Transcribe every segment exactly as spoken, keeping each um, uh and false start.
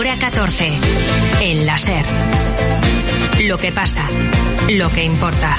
Hora catorce. En la SER. Lo que pasa, lo que importa.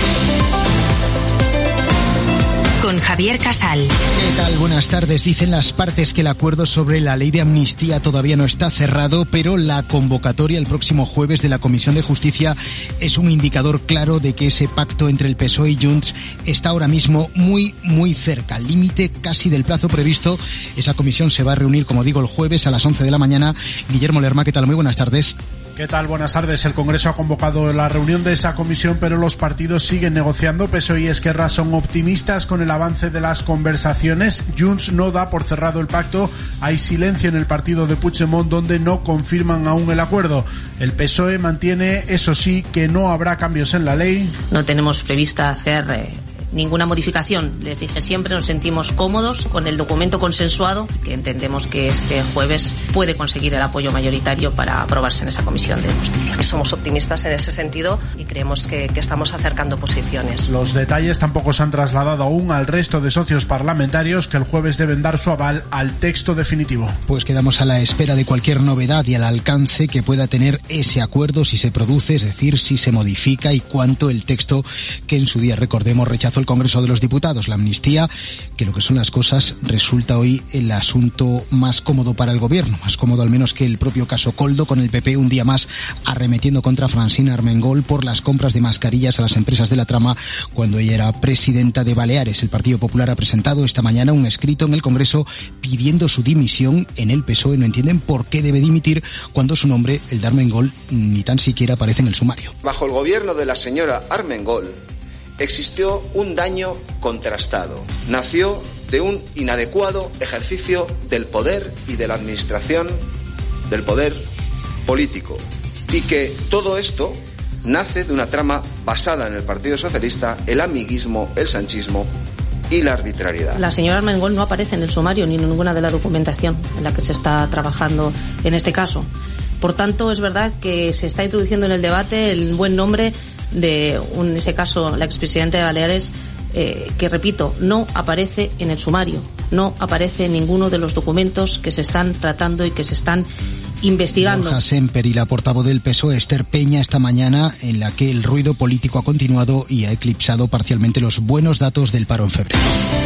Con Javier Casal. ¿Qué tal? Buenas tardes. Dicen las partes que el acuerdo sobre la ley de amnistía todavía no está cerrado, pero la convocatoria el próximo jueves de la Comisión de Justicia es un indicador claro de que ese pacto entre el P S O E y Junts está ahora mismo muy, muy cerca, al límite casi del plazo previsto. Esa comisión se va a reunir, como digo, el jueves a las once de la mañana. Guillermo Lerma, ¿qué tal? Muy buenas tardes. ¿Qué tal? Buenas tardes. El Congreso ha convocado la reunión de esa comisión, pero los partidos siguen negociando. P S O E y Esquerra son optimistas con el avance de las conversaciones. Junts no da por cerrado el pacto. Hay silencio en el partido de Puigdemont, donde no confirman aún el acuerdo. El P S O E mantiene, eso sí, que no habrá cambios en la ley. No tenemos prevista hacer Eh... ninguna modificación. Les dije, siempre nos sentimos cómodos con el documento consensuado, que entendemos que este jueves puede conseguir el apoyo mayoritario para aprobarse en esa Comisión de Justicia. Somos optimistas en ese sentido y creemos que, que estamos acercando posiciones. Los detalles tampoco se han trasladado aún al resto de socios parlamentarios, que el jueves deben dar su aval al texto definitivo. Pues quedamos a la espera de cualquier novedad y al alcance que pueda tener ese acuerdo, si se produce, es decir, si se modifica y cuánto el texto que en su día, recordemos, rechazó el Congreso de los Diputados. La amnistía, que lo que son las cosas, resulta hoy el asunto más cómodo para el gobierno, más cómodo al menos que el propio caso Koldo, con el P P un día más arremetiendo contra Francina Armengol por las compras de mascarillas a las empresas de la trama cuando ella era presidenta de Baleares. El Partido Popular ha presentado esta mañana un escrito en el Congreso pidiendo su dimisión. En el P S O E no entienden por qué debe dimitir cuando su nombre, el de Armengol, ni tan siquiera aparece en el sumario. Bajo el gobierno de la señora Armengol existió un daño contrastado. Nació de un inadecuado ejercicio del poder y de la administración del poder político. Y que todo esto nace de una trama basada en el Partido Socialista, el amiguismo, el sanchismo y la arbitrariedad. La señora Armengol no aparece en el sumario ni en ninguna de la documentación en la que se está trabajando en este caso. Por tanto, es verdad que se está introduciendo en el debate el buen nombre de, un, en ese caso, la expresidenta de Baleares, eh, que, repito, no aparece en el sumario, no aparece en ninguno de los documentos que se están tratando y que se están investigando. Borja Semper y la portavoz del P S O E, Esther Peña, esta mañana, en la que el ruido político ha continuado y ha eclipsado parcialmente los buenos datos del paro en febrero.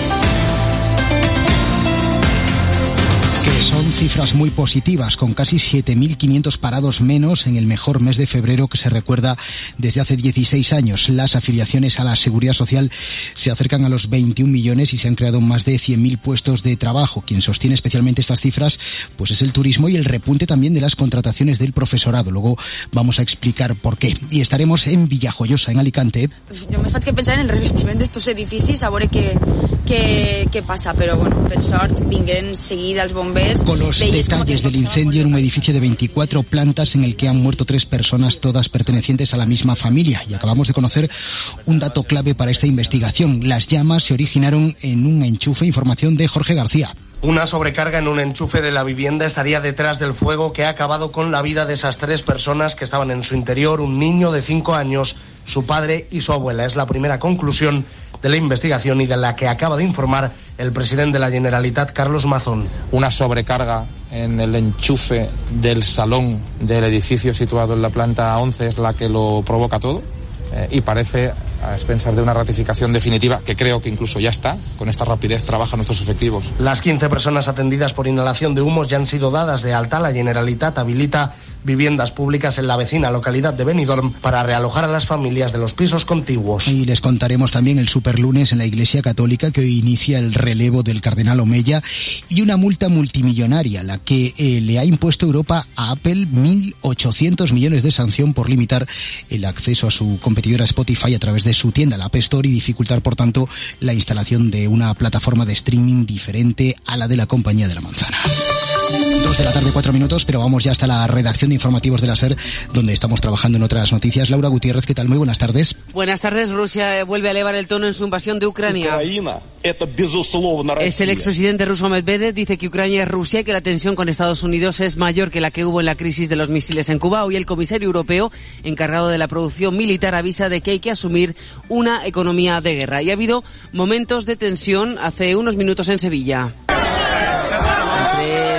Son cifras muy positivas, con casi siete mil quinientos parados menos en el mejor mes de febrero que se recuerda desde hace dieciséis años. Las afiliaciones a la Seguridad Social se acercan a los veintiún millones y se han creado más de cien mil puestos de trabajo. Quien sostiene especialmente estas cifras pues es el turismo y el repunte también de las contrataciones del profesorado. Luego vamos a explicar por qué. Y estaremos en Villajoyosa, en Alicante. Jo me faig que pensar en el revestiment d'estos edificis, a veure què, què, què passa, però bueno, per sort vinguen seguida els bombers. Con los detalles del incendio en un edificio de veinticuatro plantas en el que han muerto tres personas, todas pertenecientes a la misma familia. Y acabamos de conocer un dato clave para esta investigación. Las llamas se originaron en un enchufe. Información de Jorge García. Una sobrecarga en un enchufe de la vivienda estaría detrás del fuego que ha acabado con la vida de esas tres personas que estaban en su interior, un niño de cinco años, su padre y su abuela. Es la primera conclusión de la investigación y de la que acaba de informar el presidente de la Generalitat, Carlos Mazón. Una sobrecarga en el enchufe del salón del edificio situado en la planta once es la que lo provoca todo, eh, y parece, a expensas de una ratificación definitiva, que creo que incluso ya está, con esta rapidez trabajan nuestros efectivos. Las quince personas atendidas por inhalación de humos ya han sido dadas de alta. La Generalitat habilita viviendas públicas en la vecina localidad de Benidorm para realojar a las familias de los pisos contiguos. Y les contaremos también el superlunes en la Iglesia Católica, que hoy inicia el relevo del cardenal Omeya, y una multa multimillonaria, la que eh, le ha impuesto Europa a Apple, mil ochocientos millones de sanción por limitar el acceso a su competidora Spotify a través de su tienda, la App Store, y dificultar, por tanto, la instalación de una plataforma de streaming diferente a la de la compañía de la manzana. Dos de la tarde, cuatro minutos, pero vamos ya hasta la redacción de informativos de la SER, donde estamos trabajando en otras noticias. Laura Gutiérrez, ¿qué tal? Muy buenas tardes. Buenas tardes. Rusia vuelve a elevar el tono en su invasión de Ucrania. Es el expresidente ruso Medvedev, dice que Ucrania es Rusia y que la tensión con Estados Unidos es mayor que la que hubo en la crisis de los misiles en Cuba. Hoy el comisario europeo encargado de la producción militar avisa de que hay que asumir una economía de guerra. Y ha habido momentos de tensión hace unos minutos en Sevilla. Entre